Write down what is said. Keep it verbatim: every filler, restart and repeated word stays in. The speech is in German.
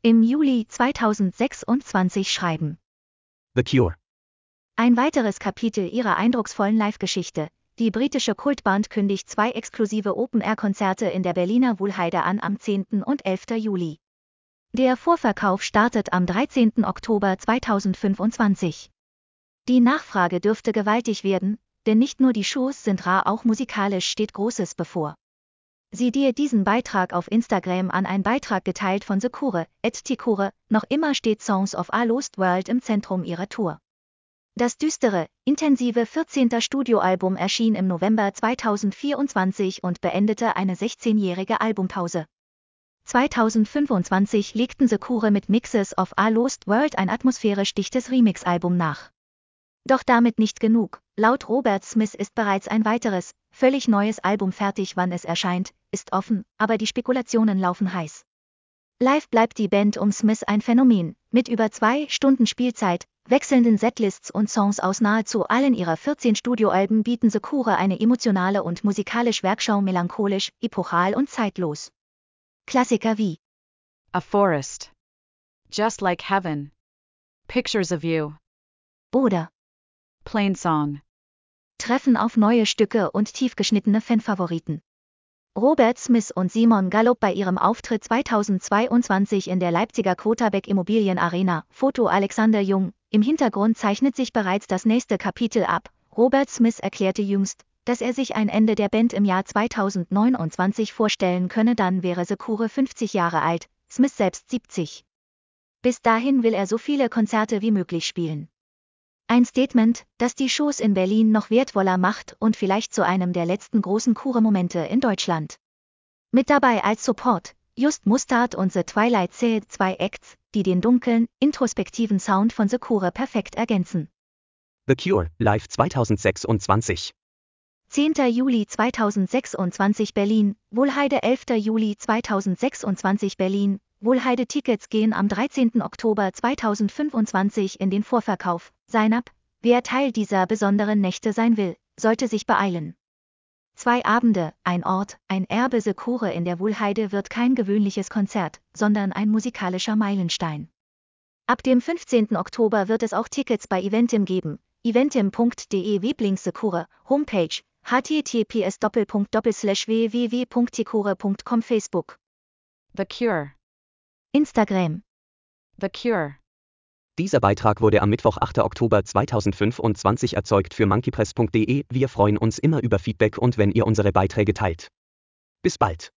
im Juli zweitausendsechsundzwanzig schreiben. The Cure. Ein weiteres Kapitel ihrer eindrucksvollen Live-Geschichte. Die britische Kultband kündigt zwei exklusive Open-Air-Konzerte in der Berliner Wuhlheide an am zehnten und elften Juli. Der Vorverkauf startet am dreizehnten Oktober zweitausendfünfundzwanzig. Die Nachfrage dürfte gewaltig werden, denn nicht nur die Shows sind rar, auch musikalisch steht Großes bevor. Sieh dir diesen Beitrag auf Instagram an, ein Beitrag geteilt von Secure, at Ticure, noch immer steht Songs of a Lost World im Zentrum ihrer Tour. Das düstere, intensive vierzehnte Studioalbum erschien im November zweitausendvierundzwanzig und beendete eine sechzehnjährige Albumpause. zweitausendfünfundzwanzig legten Secure mit Mixes of a Lost World ein atmosphärisch dichtes Remix-Album nach. Doch damit nicht genug. Laut Robert Smith ist bereits ein weiteres, völlig neues Album fertig. Wann es erscheint, ist offen, aber die Spekulationen laufen heiß. Live bleibt die Band um Smith ein Phänomen, mit über zwei Stunden Spielzeit, wechselnden Setlists und Songs aus nahezu allen ihrer vierzehn Studioalben bieten Secure eine emotionale und musikalisch Werkschau, melancholisch, epochal und zeitlos. Klassiker wie A Forest, Just Like Heaven, Pictures of You oder Plain Song treffen auf neue Stücke und tiefgeschnittene Fanfavoriten. Robert Smith und Simon Gallup bei ihrem Auftritt zweitausendzweiundzwanzig in der Leipziger Quotabeck Immobilien Arena. Foto Alexander Jung. Im Hintergrund zeichnet sich bereits das nächste Kapitel ab. Robert Smith erklärte jüngst, dass er sich ein Ende der Band im Jahr zweitausendneunundzwanzig vorstellen könne, dann wäre Secure fünfzig Jahre alt, Smith selbst siebzig. Bis dahin will er so viele Konzerte wie möglich spielen. Ein Statement, das die Shows in Berlin noch wertvoller macht und vielleicht zu einem der letzten großen Cure-Momente in Deutschland. Mit dabei als Support, Just Mustard und The Twilight Zone, zwei Acts, die den dunklen, introspektiven Sound von Secure perfekt ergänzen. The Cure, live zweitausendsechsundzwanzig. zehnten Juli zweitausendsechsundzwanzig Berlin, Wuhlheide elften Juli zweitausendsechsundzwanzig Berlin, Wuhlheide. Tickets gehen am dreizehnten Oktober zweitausendfünfundzwanzig in den Vorverkauf. Sign-up, wer Teil dieser besonderen Nächte sein will, sollte sich beeilen. Zwei Abende, ein Ort, ein Erbe. Secure in der Wuhlheide wird kein gewöhnliches Konzert, sondern ein musikalischer Meilenstein. Ab dem fünfzehnten Oktober wird es auch Tickets bei Eventim geben. eventim punkt de Weblink Secure, Homepage, h t t p s doppelpunkt doppelpunkt slash w w w punkt ticure punkt com. Facebook, The Cure, Instagram. The Cure. Dieser Beitrag wurde am Mittwoch, achten Oktober zweitausendfünfundzwanzig erzeugt für monkeypress punkt de. Wir freuen uns immer über Feedback und wenn ihr unsere Beiträge teilt. Bis bald.